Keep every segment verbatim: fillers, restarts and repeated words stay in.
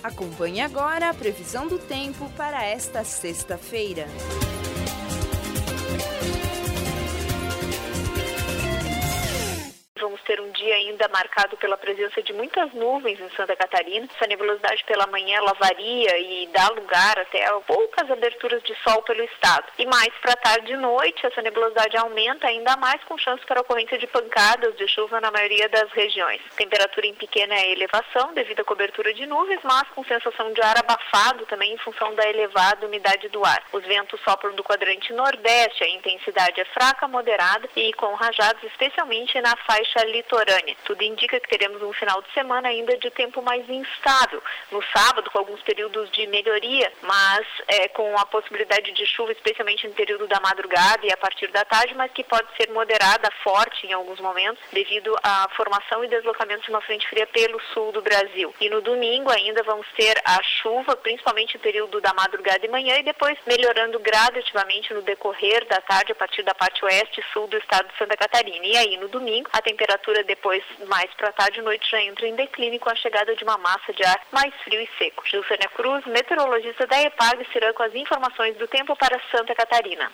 Acompanhe agora a previsão do tempo para esta sexta-feira. Vamos ter um dia ainda marcado pela presença de muitas nuvens em Santa Catarina. Essa nebulosidade pela manhã ela varia e dá lugar até a poucas aberturas de sol pelo estado. E mais para tarde e noite, essa nebulosidade aumenta ainda mais com chance para ocorrência de pancadas de chuva na maioria das regiões. Temperatura em pequena elevação devido à cobertura de nuvens, mas com sensação de ar abafado também em função da elevada umidade do ar. Os ventos sopram do quadrante nordeste, a intensidade é fraca, moderada e com rajadas especialmente na faixa litorânea. Tudo indica que teremos um final de semana ainda de tempo mais instável. No sábado, com alguns períodos de melhoria, mas é, com a possibilidade de chuva, especialmente no período da madrugada e a partir da tarde, mas que pode ser moderada, forte em alguns momentos, devido à formação e deslocamento de uma frente fria pelo sul do Brasil. E no domingo ainda vamos ter a chuva, principalmente no período da madrugada e manhã, e depois melhorando gradativamente no decorrer da tarde, a partir da parte oeste e sul do estado de Santa Catarina. E aí, no domingo, a temperatura depois, mais para tarde e noite, já entra em declínio com a chegada de uma massa de ar mais frio e seco. Gilsânia Cruz, meteorologista da EPAG, será com as informações do tempo para Santa Catarina.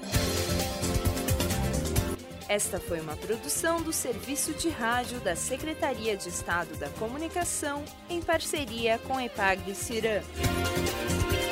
Esta foi uma produção do Serviço de Rádio da Secretaria de Estado da Comunicação, em parceria com EPAG-Cirã.